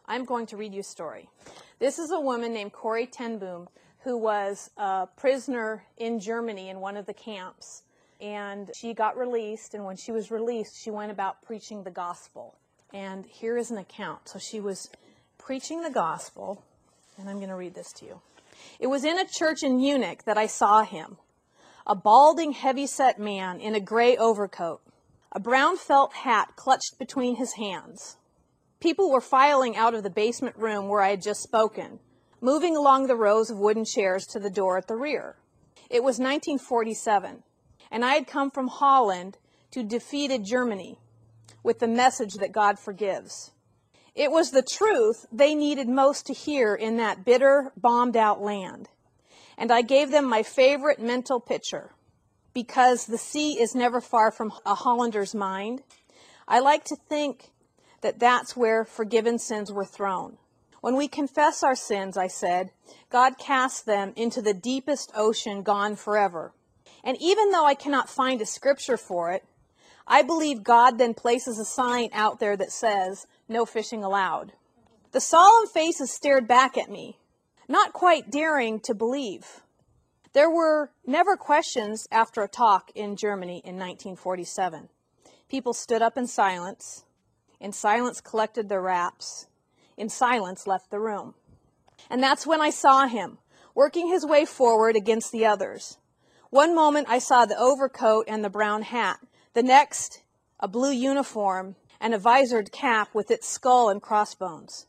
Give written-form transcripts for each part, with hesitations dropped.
I'm going to read you a story. This is a woman named Corrie ten Boom who was a prisoner in Germany in one of the camps. And she got released, and when she was released, she went about preaching the gospel. And here is an account. So she was preaching the gospel, and I'm going to read this to you. It was in a church in Munich that I saw him, a balding, heavy-set man in a gray overcoat, a brown felt hat clutched between his hands. People were filing out of the basement room where I had just spoken, moving along the rows of wooden chairs to the door at the rear. It was 1947, and I had come from Holland to defeated Germany with the message that God forgives. It was the truth they needed most to hear in that bitter, bombed-out land. And I gave them my favorite mental picture. Because the sea is never far from a Hollander's mind, I like to think that that's where forgiven sins were thrown. When we confess our sins, I said, God casts them into the deepest ocean, gone forever. And even though I cannot find a scripture for it, I believe God then places a sign out there that says, no fishing allowed. The solemn faces stared back at me, not quite daring to believe. There were never questions after a talk in Germany in 1947. People stood up in silence collected their wraps, in silence left the room. And that's when I saw him, working his way forward against the others. One moment I saw the overcoat and the brown hat, the next a blue uniform and a visored cap with its skull and crossbones.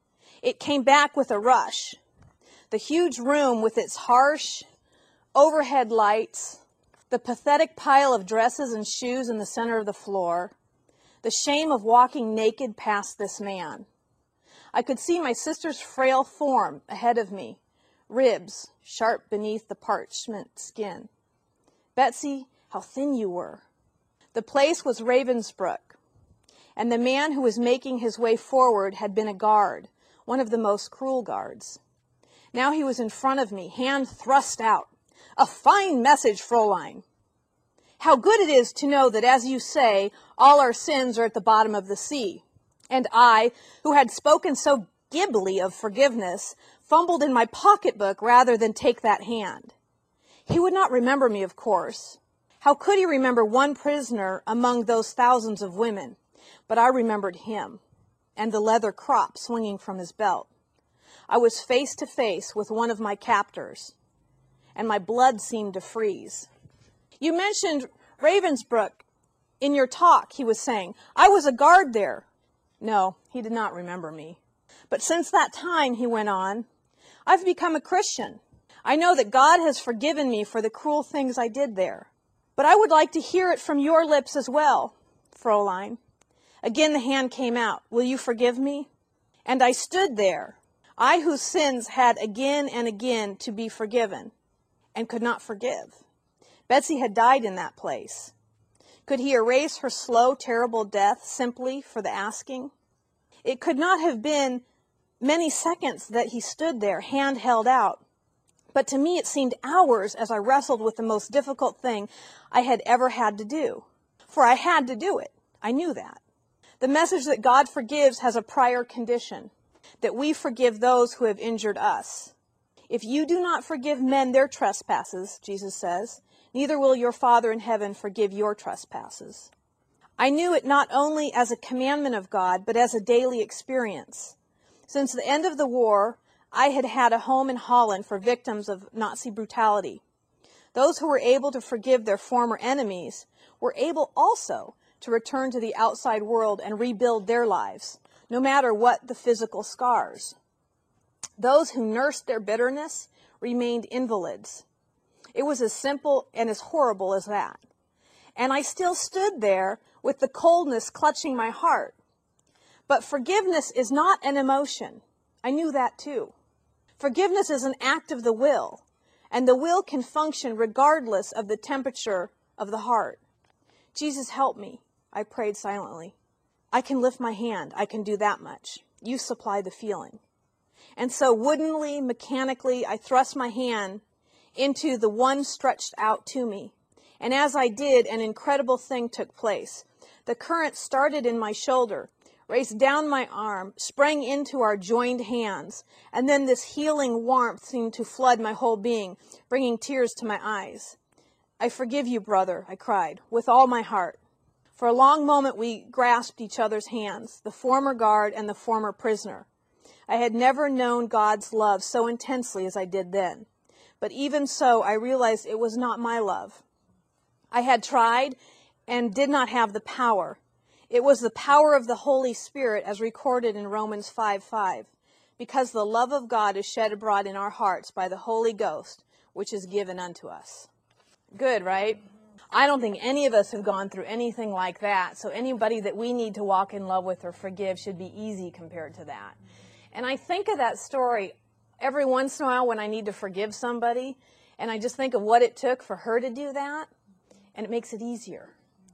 It came back with a rush. The huge room with its harsh overhead lights, the pathetic pile of dresses and shoes in the center of the floor, the shame of walking naked past this man. I could see my sister's frail form ahead of me, ribs sharp beneath the parchment skin. Betsy, how thin you were. The place was Ravensbrück, and the man who was making his way forward had been a guard, one of the most cruel guards. Now he was in front of me, hand thrust out. A fine message, Fräulein. How good it is to know that, as you say, all our sins are at the bottom of the sea. And I, who had spoken so glibly of forgiveness, fumbled in my pocketbook rather than take that hand. He would not remember me, of course. How could he remember one prisoner among those thousands of women? But I remembered him, and the leather crop swinging from his belt. I was face to face with one of my captors, and my blood seemed to freeze. You mentioned Ravensbrück in your talk, he was saying. I was a guard there. No, he did not remember me. But since that time, he went on, I've become a Christian. I know that God has forgiven me for the cruel things I did there. But I would like to hear it from your lips as well, Fräulein. Again the hand came out. Will you forgive me? And I stood there, I whose sins had again and again to be forgiven, and could not forgive. Betsy had died in that place. Could he erase her slow, terrible death simply for the asking? It could not have been many seconds that he stood there, hand held out. But to me it seemed hours as I wrestled with the most difficult thing I had ever had to do. For I had to do it. I knew that. The message that God forgives has a prior condition, that we forgive those who have injured us. If you do not forgive men their trespasses, Jesus says, neither will your Father in heaven forgive your trespasses. I knew it not only as a commandment of God, but as a daily experience. Since the end of the war, I had had a home in Holland for victims of Nazi brutality. Those who were able to forgive their former enemies were able also to return to the outside world and rebuild their lives, no matter what the physical scars. Those who nursed their bitterness remained invalids. It was as simple and as horrible as that. And I still stood there with the coldness clutching my heart. But forgiveness is not an emotion. I knew that too. Forgiveness is an act of the will, and the will can function regardless of the temperature of the heart. Jesus, help me, I prayed silently. I can lift my hand. I can do that much. You supply the feeling. And so woodenly, mechanically, I thrust my hand into the one stretched out to me. And as I did, an incredible thing took place. The current started in my shoulder, raced down my arm, sprang into our joined hands, and then this healing warmth seemed to flood my whole being, bringing tears to my eyes. "I forgive you, brother," I cried, "with all my heart." For a long moment we grasped each other's hands, the former guard and the former prisoner. I had never known God's love so intensely as I did then. But even so, I realized it was not my love. I had tried and did not have the power. It was the power of the Holy Spirit as recorded in Romans 5:5, because the love of God is shed abroad in our hearts by the Holy Ghost, which is given unto us. Good, right? I don't think any of us have gone through anything like that, so anybody that we need to walk in love with or forgive should be easy compared to that. And I think of that story every once in a while when I need to forgive somebody, and I just think of what it took for her to do that, and it makes it easier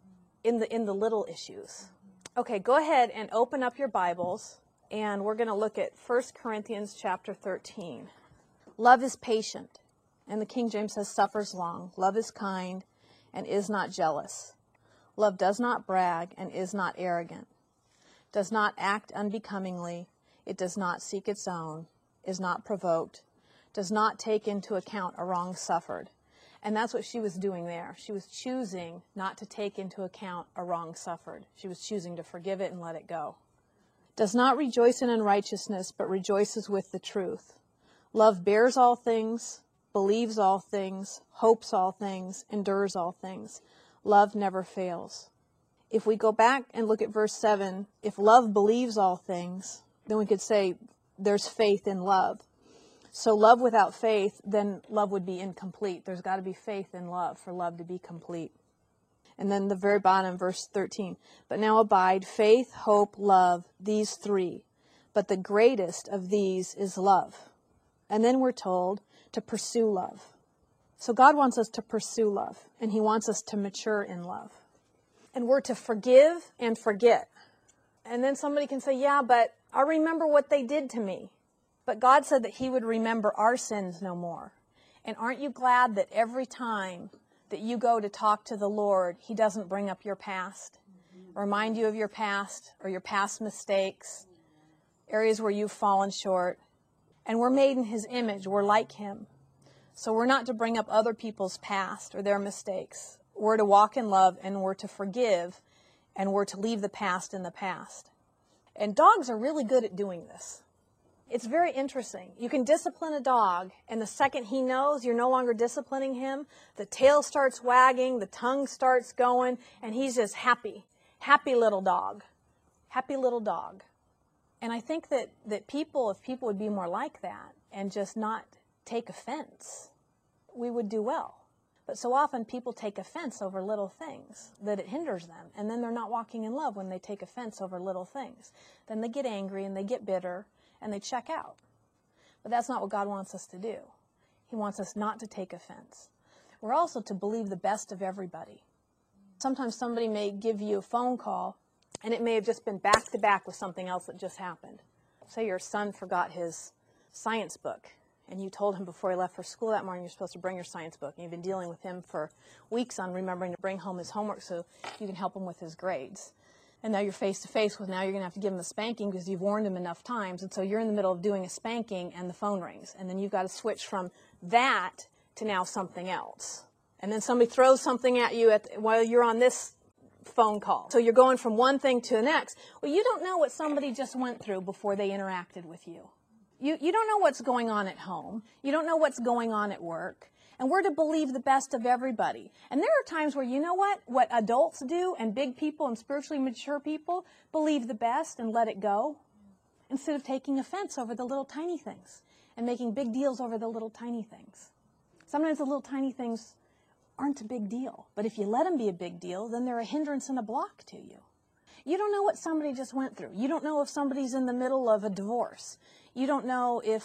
in the little issues. Okay, go ahead and open up your Bibles, and we're going to look at 1 Corinthians chapter 13. Love is patient, and the King James says suffers long. Love is kind and is not jealous. Love does not brag and is not arrogant, does not act unbecomingly, it does not seek its own, is not provoked, does not take into account a wrong suffered. And that's what she was doing there. She was choosing not to take into account a wrong suffered. She was choosing to forgive it and let it go. Does not rejoice in unrighteousness, but rejoices with the truth. Love bears all things, believes all things, hopes all things, endures all things. Love never fails. If we go back and look at verse 7, if love believes all things, then we could say there's faith in love. So love without faith, then love would be incomplete. There's got to be faith in love for love to be complete. And then the very bottom, verse 13. But now abide faith, hope, love, these three. But the greatest of these is love. And then we're told to pursue love. So God wants us to pursue love, and he wants us to mature in love. And we're to forgive and forget. And then somebody can say, yeah, but I remember what they did to me. But God said that he would remember our sins no more. And aren't you glad that every time that you go to talk to the Lord, he doesn't bring up your past, remind you of your past or your past mistakes, areas where you've fallen short. And we're made in his image. We're like him. So we're not to bring up other people's past or their mistakes. We're to walk in love, and we're to forgive, and we're to leave the past in the past. And dogs are really good at doing this. It's very interesting. You can discipline a dog, and the second he knows you're no longer disciplining him, the tail starts wagging, the tongue starts going, and he's just happy. Happy little dog. Happy little dog. And I think that if people would be more like that and just not take offense, we would do well. But so often people take offense over little things that it hinders them, and then they're not walking in love when they take offense over little things. Then they get angry and they get bitter and they check out. But that's not what God wants us to do. He wants us not to take offense. We're also to believe the best of everybody. Sometimes somebody may give you a phone call, and it may have just been back to back with something else that just happened. Say your son forgot his science book, and you told him before he left for school that morning you're supposed to bring your science book, and you've been dealing with him for weeks on remembering to bring home his homework so you can help him with his grades. And now you're face to face with, now you're going to have to give him a spanking because you've warned him enough times, and so you're in the middle of doing a spanking and the phone rings, and then you've got to switch from that to now something else. And then somebody throws something at you while you're on this phone call. So you're going from one thing to the next. Well, you don't know what somebody just went through before they interacted with you. You don't know what's going on at home. You don't know what's going on at work. And we're to believe the best of everybody. And there are times where, you know what adults do, and big people and spiritually mature people believe the best and let it go, instead of taking offense over the little tiny things and making big deals over the little tiny things. Sometimes the little tiny things aren't a big deal. But if you let them be a big deal, then they're a hindrance and a block to you. You don't know what somebody just went through. You don't know if somebody's in the middle of a divorce. You don't know if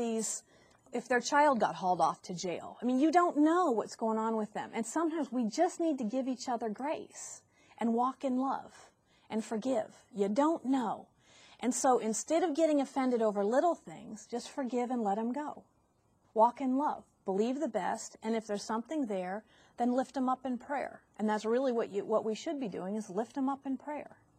their child got hauled off to jail. I mean, you don't know what's going on with them. And sometimes we just need to give each other grace and walk in love and forgive. You don't know. And so instead of getting offended over little things, just forgive and let them go. Walk in love. Believe the best, and if there's something there, then lift them up in prayer. And that's really what we should be doing, is lift them up in prayer.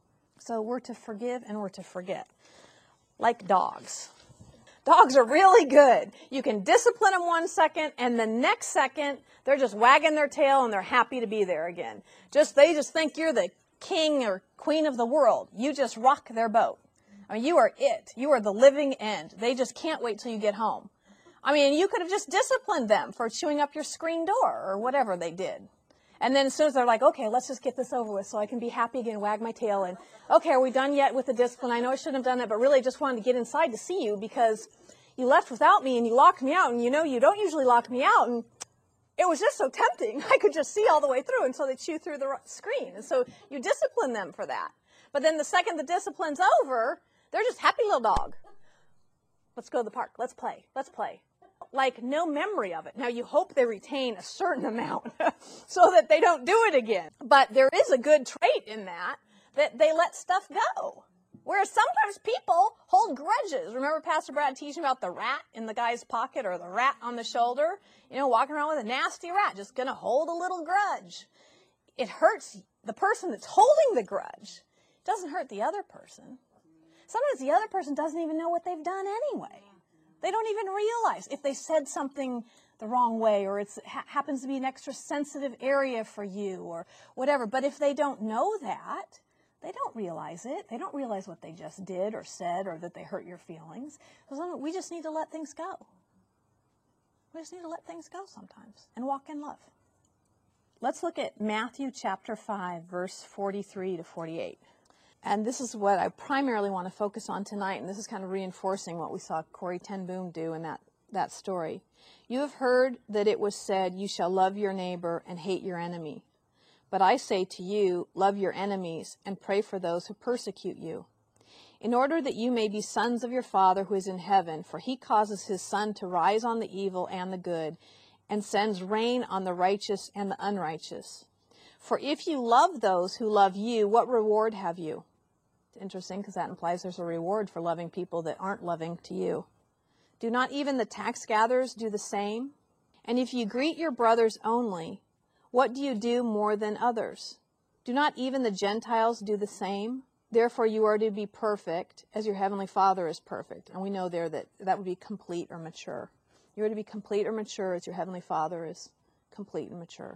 So we're to forgive and we're to forget. Like dogs. Dogs are really good. You can discipline them 1 second, and the next second, they're just wagging their tail and they're happy to be there again. They just think you're the king or queen of the world. You just rock their boat. I mean, you are it. You are the living end. They just can't wait till you get home. I mean, you could have just disciplined them for chewing up your screen door or whatever they did. And then as soon as they're like, okay, let's just get this over with so I can be happy again, wag my tail, and okay, are we done yet with the discipline? I know I shouldn't have done that, but really I just wanted to get inside to see you because you left without me and you locked me out, and you know you don't usually lock me out, and it was just so tempting. I could just see all the way through, and so they chew through the screen. And so you discipline them for that. But then the second the discipline's over, they're just happy little dog. Let's go to the park. Let's play. Let's play. Like no memory of it. Now you hope they retain a certain amount so that they don't do it again. But there is a good trait in that they let stuff go. Whereas sometimes people hold grudges. Remember Pastor Brad teaching about the rat in the guy's pocket or the rat on the shoulder? You know, walking around with a nasty rat, just going to hold a little grudge. It hurts the person that's holding the grudge. It doesn't hurt the other person. Sometimes the other person doesn't even know what they've done anyway. They don't even realize if they said something the wrong way, or it happens to be an extra sensitive area for you or whatever. But if they don't know that, they don't realize it. They don't realize what they just did or said or that they hurt your feelings. We just need to let things go. We just need to let things go sometimes and walk in love. Let's look at Matthew chapter 5, verse 43 to 48. And this is what I primarily want to focus on tonight, and this is kind of reinforcing what we saw Corrie ten Boom do in that story. You have heard that it was said, you shall love your neighbor and hate your enemy. But I say to you, love your enemies and pray for those who persecute you, in order that you may be sons of your Father who is in heaven, for he causes his sun to rise on the evil and the good, and sends rain on the righteous and the unrighteous. For if you love those who love you, what reward have you? Interesting, because that implies there's a reward for loving people that aren't loving to you. Do not even the tax gatherers do the same? And if you greet your brothers only, what do you do more than others? Do not even the Gentiles do the same? Therefore you are to be perfect, as your heavenly Father is perfect. And we know there that would be complete or mature. You are to be complete or mature as your heavenly Father is complete and mature.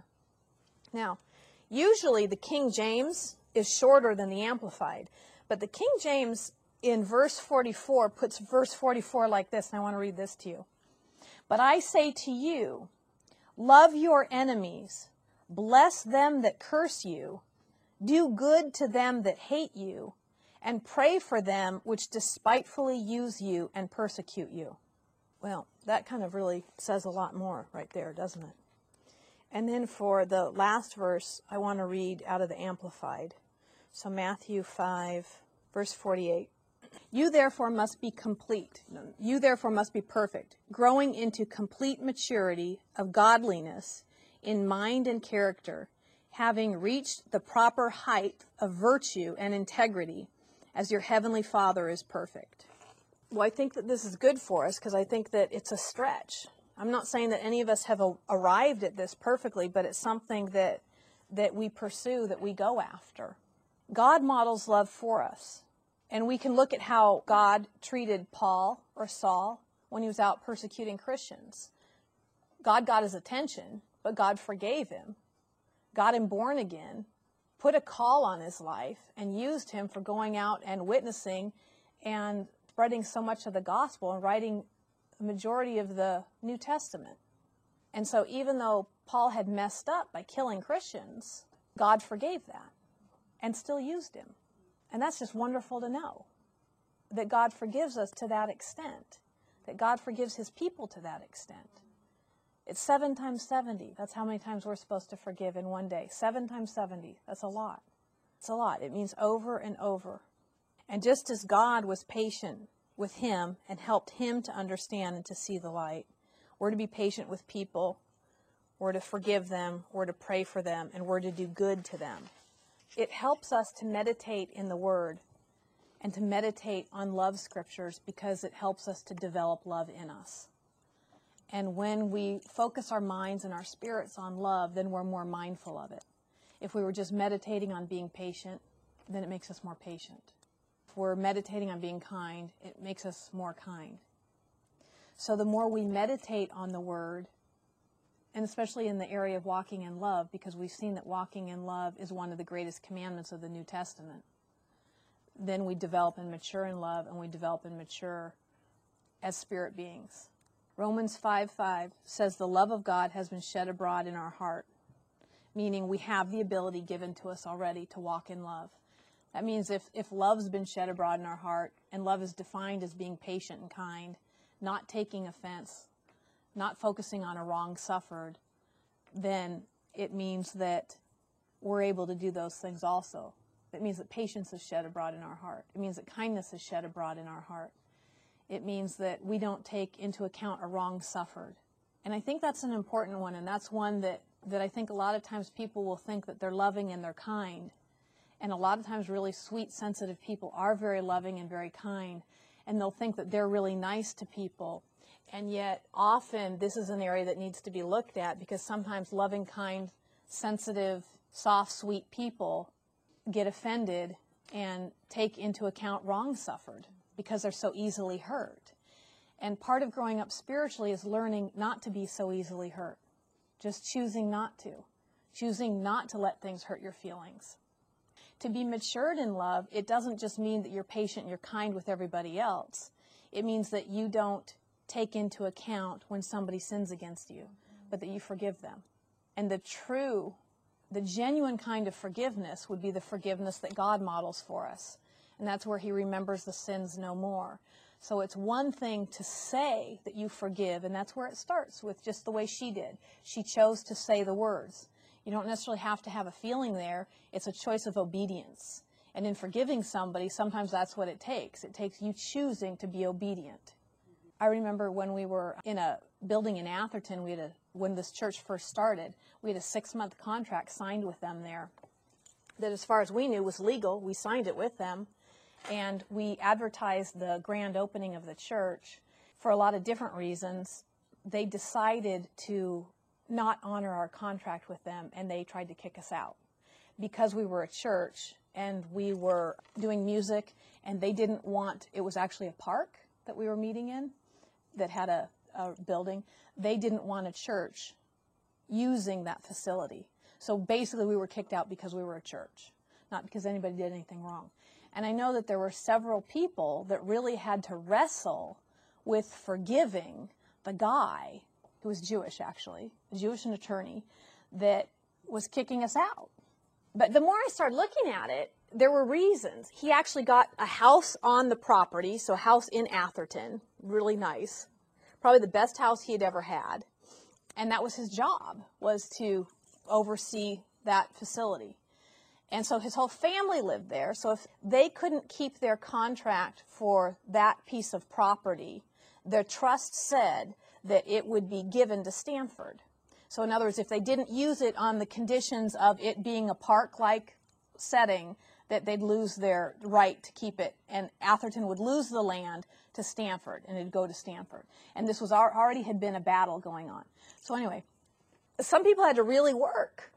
Now, usually the King James is shorter than the Amplified. But the King James in verse 44 puts verse 44 like this, and I want to read this to you. But I say to you, love your enemies, bless them that curse you, do good to them that hate you, and pray for them which despitefully use you and persecute you. Well, that kind of really says a lot more right there, doesn't it? And then for the last verse, I want to read out of the Amplified. So Matthew 5, verse 48. You therefore must be complete. You therefore must be perfect, growing into complete maturity of godliness in mind and character, having reached the proper height of virtue and integrity, as your heavenly Father is perfect. Well, I think that this is good for us because I think that it's a stretch. I'm not saying that any of us have arrived at this perfectly, but it's something that we pursue, that we go after. God models love for us. And we can look at how God treated Paul or Saul when he was out persecuting Christians. God got his attention, but God forgave him, got him born again, put a call on his life, and used him for going out and witnessing and spreading so much of the gospel and writing the majority of the New Testament. And so even though Paul had messed up by killing Christians, God forgave that and still used him. And that's just wonderful to know, that God forgives us to that extent, that God forgives his people to that extent. It's 7 times 70. That's how many times we're supposed to forgive in one day. 7 times 70. That's a lot. It's a lot. It means over and over. And just as God was patient with him and helped him to understand and to see the light, we're to be patient with people, we're to forgive them, we're to pray for them, and we're to do good to them. It helps us to meditate in the Word and to meditate on love scriptures because it helps us to develop love in us. And when we focus our minds and our spirits on love, then we're more mindful of it. If we were just meditating on being patient, then it makes us more patient. If we're meditating on being kind, it makes us more kind. So the more we meditate on the Word, and especially in the area of walking in love, because we've seen that walking in love is one of the greatest commandments of the New Testament, then we develop and mature in love, and we develop and mature as spirit beings. Romans 5:5 says the love of God has been shed abroad in our heart, meaning we have the ability given to us already to walk in love. That means if love's been shed abroad in our heart, and love is defined as being patient and kind, not taking offense, not focusing on a wrong suffered, then it means that we're able to do those things also. It means that patience is shed abroad in our heart. It means that kindness is shed abroad in our heart. It means that we don't take into account a wrong suffered. And I think that's an important one, and that's one that I think a lot of times people will think that they're loving and they're kind. And a lot of times really sweet, sensitive people are very loving and very kind, and they'll think that they're really nice to people. And yet often this is an area that needs to be looked at, because sometimes loving, kind, sensitive, soft, sweet people get offended and take into account wrong suffered because they're so easily hurt. And part of growing up spiritually is learning not to be so easily hurt. Just choosing not to let things hurt your feelings. To be matured in love, it doesn't just mean that you're patient and you're kind with everybody else. It means that you don't take into account when somebody sins against you, but that you forgive them. And the genuine kind of forgiveness would be the forgiveness that God models for us. And that's where He remembers the sins no more. So it's one thing to say that you forgive, and that's where it starts, with just the way she did. She chose to say the words. You don't necessarily have to have a feeling there. It's a choice of obedience. And in forgiving somebody, sometimes that's what it takes. It takes you choosing to be obedient. I remember when we were in a building in Atherton, when this church first started, we had a 6-month contract signed with them there that, as far as we knew, was legal. We signed it with them. And we advertised the grand opening of the church for a lot of different reasons. They decided to not honor our contract with them, and they tried to kick us out because we were a church and we were doing music, and they didn't want, it was actually a park that we were meeting in that had a building. They didn't want a church using that facility. So basically we were kicked out because we were a church, not because anybody did anything wrong. And I know that there were several people that really had to wrestle with forgiving the guy, who was Jewish actually, a Jewish attorney, that was kicking us out. But the more I started looking at it, there were reasons. He actually got a house on the property, so a house in Atherton, really nice, probably the best house he had ever had. And that was his job, was to oversee that facility. And so his whole family lived there. So if they couldn't keep their contract for that piece of property, their trust said that it would be given to Stanford. So in other words, if they didn't use it on the conditions of it being a park-like setting, that they'd lose their right to keep it. And Atherton would lose the land to Stanford, and it'd go to Stanford. And this was already had been a battle going on. So anyway, some people had to really work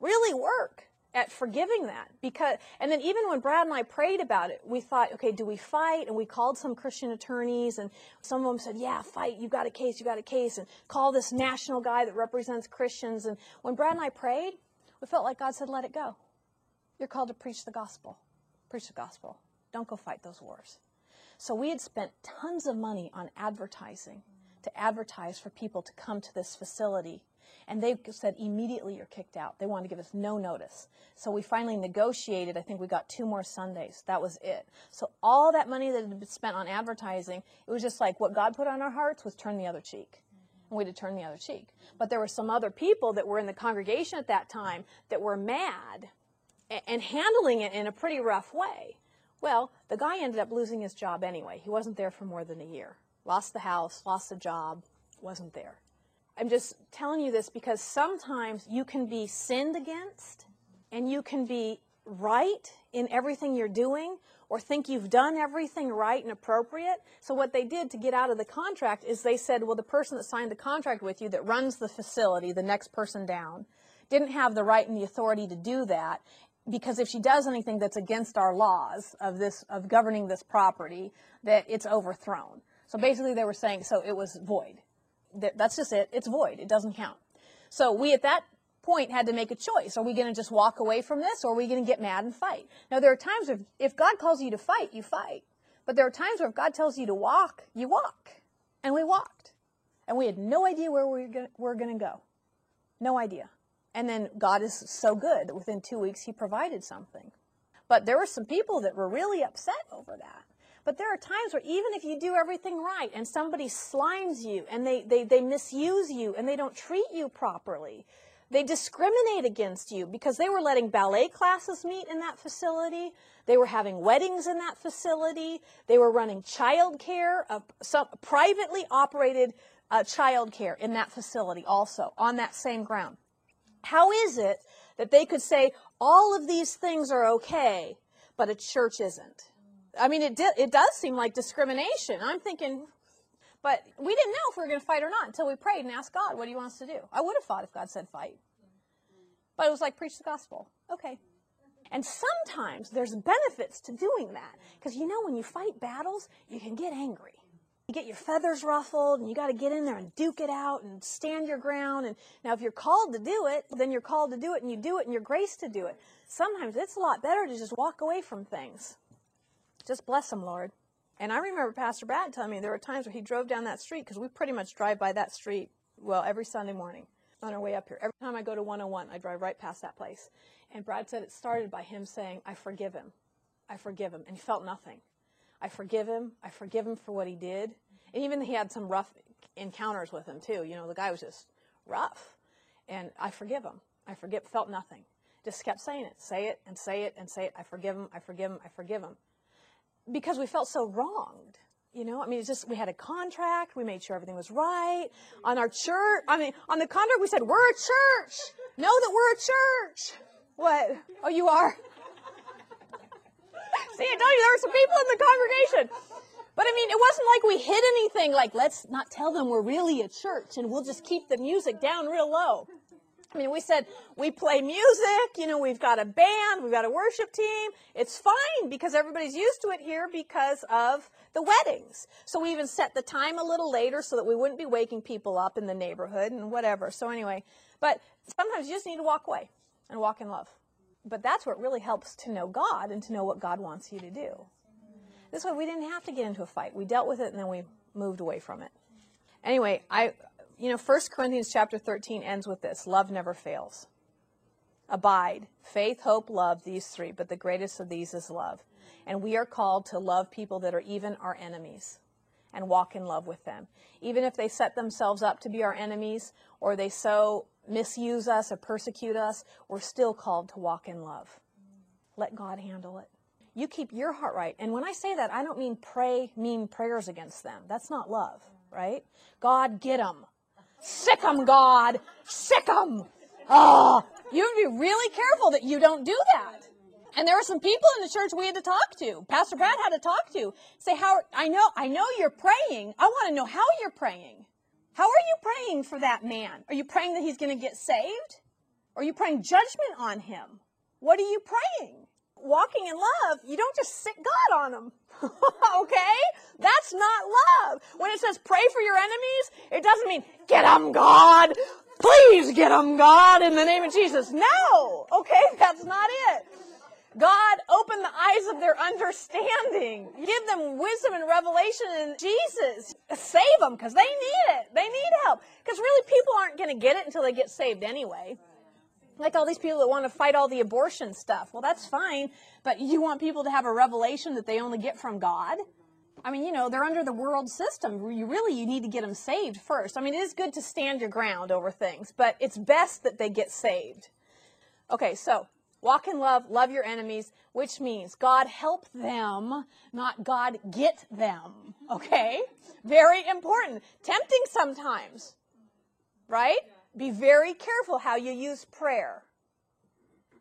at forgiving that, and then even when Brad and I prayed about it, we thought, okay, do we fight? And we called some Christian attorneys, and some of them said, yeah, fight, you got a case, and call this national guy that represents Christians. And when Brad and I prayed, we felt like God said, let it go. You're called to preach the gospel. Preach the gospel. Don't go fight those wars. So we had spent tons of money on advertising, to advertise for people to come to this facility. And they said, immediately you're kicked out. They wanted to give us no notice. So we finally negotiated. I think we got 2 more Sundays. That was it. So all that money that had been spent on advertising, it was just like what God put on our hearts was turn the other cheek. And we had to turn the other cheek. But there were some other people that were in the congregation at that time that were mad and handling it in a pretty rough way. Well, the guy ended up losing his job anyway. He wasn't there for more than a year. Lost the house, lost the job, wasn't there. I'm just telling you this because sometimes you can be sinned against and you can be right in everything you're doing or think you've done everything right and appropriate. So what they did to get out of the contract is they said, well, the person that signed the contract with you that runs the facility, the next person down, didn't have the right and the authority to do that. because if she does anything that's against our laws of governing this property, that it's overthrown. So basically they were saying, so it was void. That's just it. It's void. It doesn't count. So we at that point had to make a choice. Are we going to just walk away from this, or are we going to get mad and fight? Now, there are times if God calls you to fight, you fight. But there are times where if God tells you to walk, you walk. And we walked. And we had no idea where we were going to go. No idea. And then God is so good that within 2 weeks he provided something. But there were some people that were really upset over that. But there are times where even if you do everything right and somebody slimes you and they misuse you and they don't treat you properly, they discriminate against you because they were letting ballet classes meet in that facility. They were having weddings in that facility. They were running child care, some privately operated child care in that facility also on that same ground. How is it that they could say all of these things are okay, but a church isn't? I mean, it does seem like discrimination. I'm thinking, but we didn't know if we were going to fight or not until we prayed and asked God, what do you want us to do? I would have fought if God said fight. But it was like, preach the gospel. Okay. And sometimes there's benefits to doing that. Because you know, when you fight battles, you can get angry. You get your feathers ruffled, and you got to get in there and duke it out and stand your ground. And now if you're called to do it, then you're called to do it, and you do it, and you're graced to do it. Sometimes it's a lot better to just walk away from things. Just bless them, Lord. And I remember Pastor Brad telling me there were times where he drove down that street, because we pretty much drive by that street, well, every Sunday morning on our way up here. Every time I go to 101, I drive right past that place. And Brad said it started by him saying, I forgive him. I forgive him. And he felt nothing. I forgive him. I forgive him for what he did. And even he had some rough encounters with him, too. You know, the guy was just rough. And I forgive him. I forgive, felt nothing. Just kept saying it. Say it and say it and say it. I forgive him. I forgive him. I forgive him. Because we felt so wronged. You know, I mean, it's just, we had a contract. We made sure everything was right. On our church, I mean, on the contract, we said, we're a church. Know that we're a church. What? Oh, you are? See, I told you there were some people in the congregation. But I mean, it wasn't like we hid anything, like, let's not tell them we're really a church and we'll just keep the music down real low. I mean, we said, we play music, you know, we've got a band, we've got a worship team. It's fine because everybody's used to it here because of the weddings. So we even set the time a little later so that we wouldn't be waking people up in the neighborhood and whatever. So anyway, but sometimes you just need to walk away and walk in love. But that's what really helps to know God and to know what God wants you to do. This way we didn't have to get into a fight. We dealt with it and then we moved away from it. Anyway, 1 Corinthians chapter 13 ends with this. Love never fails. Abide. Faith, hope, love, these three. But the greatest of these is love. And we are called to love people that are even our enemies and walk in love with them. Even if they set themselves up to be our enemies or they so misuse us or persecute us, we're still called to walk in love. Let God handle it. You keep your heart right. And when I say that, I don't mean pray mean prayers against them. That's not love, right? God, get them. Sick 'em, God. Sick 'em. Oh, you have to be really careful that you don't do that. And there were some people in the church we had to talk to. Pastor Brad had to talk to. Say, how? I know you're praying. I want to know how you're praying. How are you praying for that man? Are you praying that he's going to get saved? Or are you praying judgment on him? What are you praying? Walking in love, you don't just sick God on them. Okay? That's not love. When it says pray for your enemies, it doesn't mean, get them, God. Please get them, God, in the name of Jesus. No. Okay? That's not it. God, open the eyes of their understanding. Give them wisdom and revelation in Jesus. Save them because they need it. They need help. Because really, people aren't going to get it until they get saved anyway. Like all these people that want to fight all the abortion stuff. Well, that's fine, but you want people to have a revelation that they only get from God? I mean, you know, they're under the world system. You need to get them saved first. I mean, it is good to stand your ground over things, but it's best that they get saved. Okay, so walk in love, love your enemies, which means God help them, not God get them. Okay? Very important. Tempting sometimes, right? Be very careful how you use prayer.